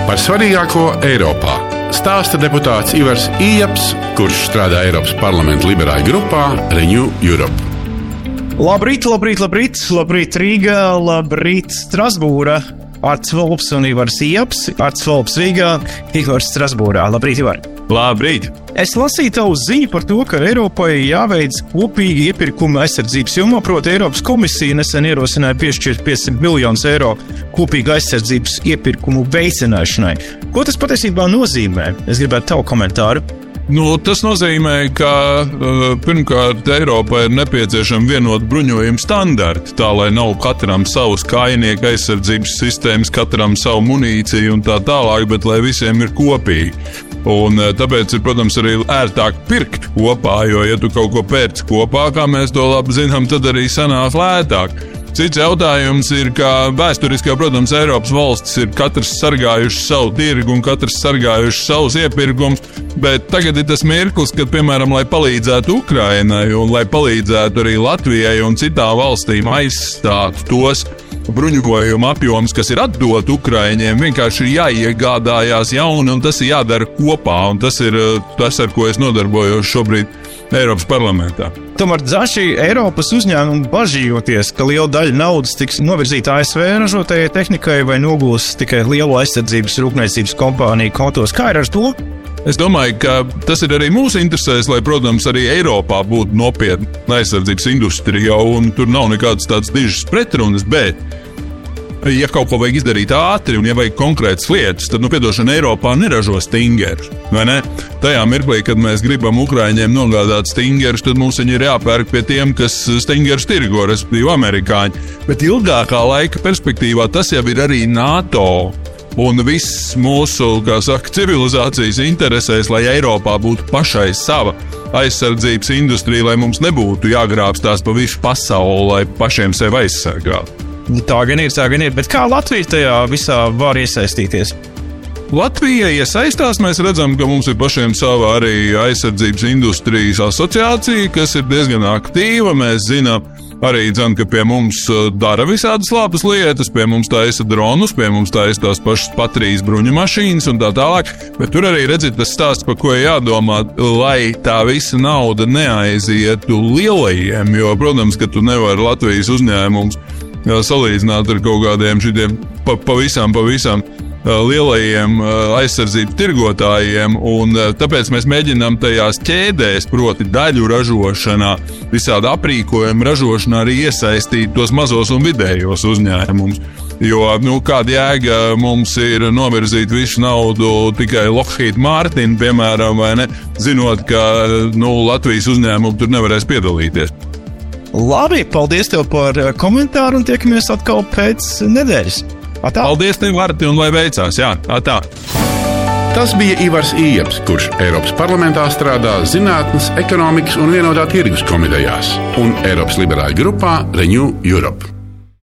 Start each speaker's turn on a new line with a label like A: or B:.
A: Par svarīgāko Eiropā stāsta deputāts Ivars Ieps, kurš strādā Eiropas parlamenta liberāļu grupā Renew Europe.
B: Labrīt, labrīt, labrīt, labrīt Rīgā, labrīt Strasbūra. Arts Volps un Ivars Ieps, Arts Volps Rīgā, Ivars Strasbūrā. Labrīt, Ivar!
C: Labrīt!
B: Es lasīju tavu ziņu par to, ka Eiropai jāveic kopīgi iepirkuma aizsardzības jomā, proti Eiropas komisija nesen ierosināja piešķirt 500 miljonus eiro kopīgi aizsardzības iepirkumu veicināšanai. Ko tas patiesībā nozīmē? Es gribētu tavu komentāru.
C: Tas nozīmē, ka pirmkārt Eiropā ir nepieciešama vienota bruņojuma standarti, tā lai nav katram savs kājnieku aizsardzības sistēmas, katram savu munīciju un tā tālāk, bet lai visiem ir kopīgi. Un tāpēc ir, protams, arī ērtāk pirkt kopā, jo, ja tu kaut ko pērci kopā, kā mēs to labi zinām, tad arī sanāk lētāk. Cits jautājums ir, ka vēsturiskā, protams, Eiropas valstis ir katrs sargājuši savu tirgu un katrs sargājuši savus iepirkumus, bet tagad ir tas mirklis, kad, piemēram, lai palīdzētu Ukrainai un lai palīdzētu arī Latvijai un citām valstīm aizstāt tos bruņojumu apjoms, kas ir atdot Ukraiņiem, vienkārši ir jāiegādājās jauni, un tas ir jādara kopā, un tas ir tas, ar ko es nodarbojos šobrīd Eiropas parlamentā.
B: Tomēr daži Eiropas uzņēmumi bažījoties, ka liela daļa naudas tiks novirzīta ASV ražotajai tehnikai vai nogūs tikai lielu aizsardzības rūpniecības kompāniju kontos. Kā ir ar to?
C: Es domāju, ka tas ir arī mūsu interesēs, lai, protams, arī Eiropā būtu nopietna aizsardzības industrija, un tur nav nekādas tādas dižas pretrunas, bet ja kaut ko vajag izdarīt ātri un ja vajag konkrētas lietas, tad, piedošana, Eiropā neražo stingerus, vai ne? Tajā mirklī, kad mēs gribam Ukraiņiem nogādāt stingerus, tad mums viņi ir jāpērk pie tiem, kas stingerus tirgo, respektīvi amerikāņi. Bet ilgākā laika perspektīvā tas jau ir arī NATO un viss mūsu, civilizācijas interesēs, lai Eiropā būtu pašai sava aizsardzības industrija, lai mums nebūtu jāgrābstās pa visu pasauli, lai pašiem sevi aizsargātu.
B: Tā gan ir, bet kā Latvija tajā visā var iesaistīties?
C: Latvija iesaistās, mēs redzam, ka mums ir pašiem sava arī aizsardzības industrijas asociācija, kas ir diezgan aktīva. Mēs zinām arī, ka pie mums dara visādas labas lietas, pie mums taisa dronus, pie mums taisa tās pašas Patrijas bruņu mašīnas un tā tālāk, bet tur arī redzat tas stāsts, par ko jādomā, lai tā visa nauda neaizietu lielajiem, jo, protams, ka tu nevari Latvijas uzņēmums salīdzināt ar kaut kādiem šitiem pavisam lielajiem aizsardzības tirgotājiem, un tāpēc mēs mēģinām tajās ķēdēs, proti daļu ražošanā, visādi aprīkojumu ražošanā arī iesaistīt tos mazos un vidējos uzņēmumus. Jo, kāda jēga mums ir novirzīt visu naudu tikai Lockheed Martin, piemēram, vai ne, zinot, ka Latvijas uzņēmumi tur nevarēs piedalīties.
B: Labi, paldies tev par komentāru un tiekamies atkal pēc nedēļas. Atā.
C: Paldies tev, Arti, un lai veicās, jā, atā.
A: Tas bija Ivars Ieps, kurš Eiropas parlamentā strādā Zinātnes, ekonomikas un vienotā tirgus komitejās un Eiropas liberāļu grupā Renew Europe.